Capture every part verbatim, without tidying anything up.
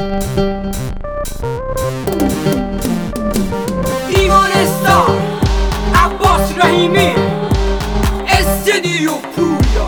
ایمانستان عباس رحیمی استدیو پویا.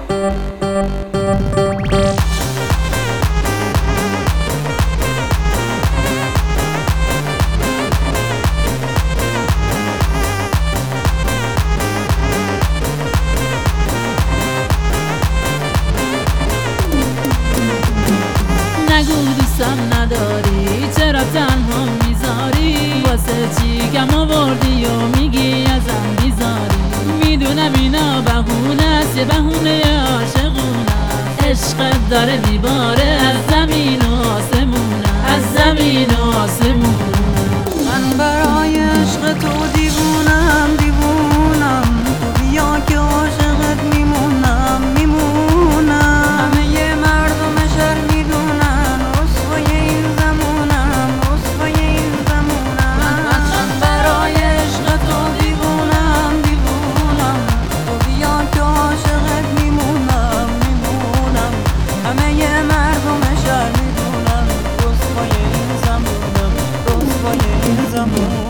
نگو دوستم نداری، چرا تنها میذاری؟ واسه چی کم آوردی و میگی ازم بیزاری؟ میدونم اینا بهونه است، یه بهونه عاشقونه. عشقت داره میباره از زمین و آسمونه، از زمین و آسمونه. من برای عشق تو دیوونم دیوونم، تو بیا که عاشقت میمونم میمونم. همه مردم شهر میدونن رسوای این زمونم، رسوای این زمونم. من برای عشق تو دیوونم دیوونم، تو بیا که عاشقت میمونم میمونم. همه مردم شهر میدونن رسوای این زمونم، رسوای این زمونم.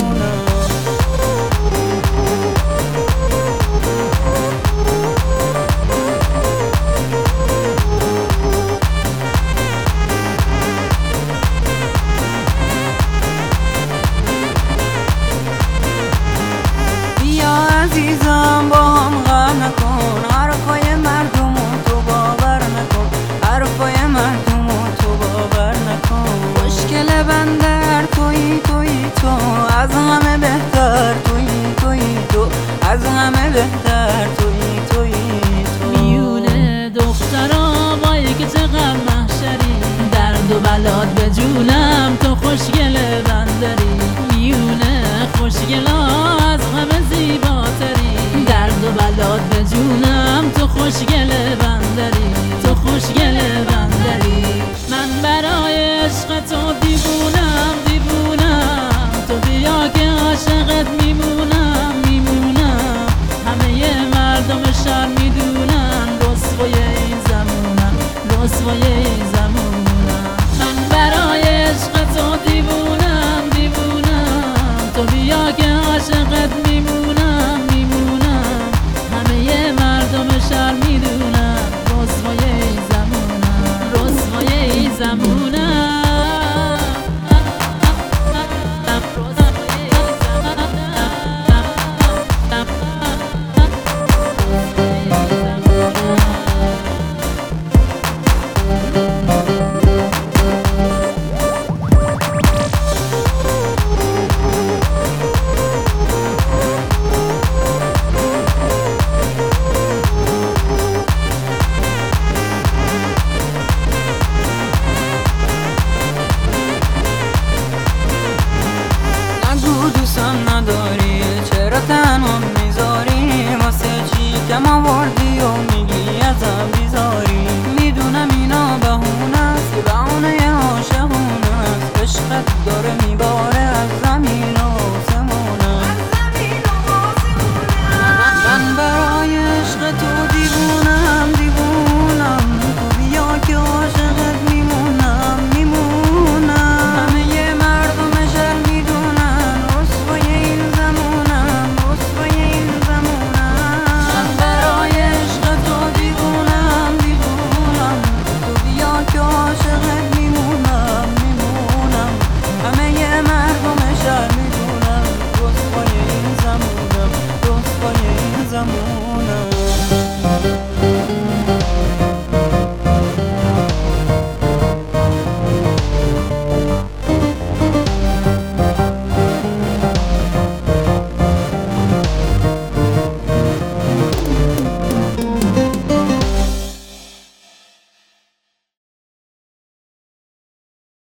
عزیزم با هم غم نکن، حرفای مردم تو باور نکن، حرفای مردم تو باور نکن. مشکل بندر تویی تویی تو، از همه بهتر تویی تویی تو، از همه بهتر تویی تویی تو. میونه دخترا وای که چقدر محشری، درد و بلات به جونم تو خوشگل بندری. میونه خوشگلا از همه زیباتری، درد و بلات به جونم تو خوشگل بندری، تو خوشگل بندری.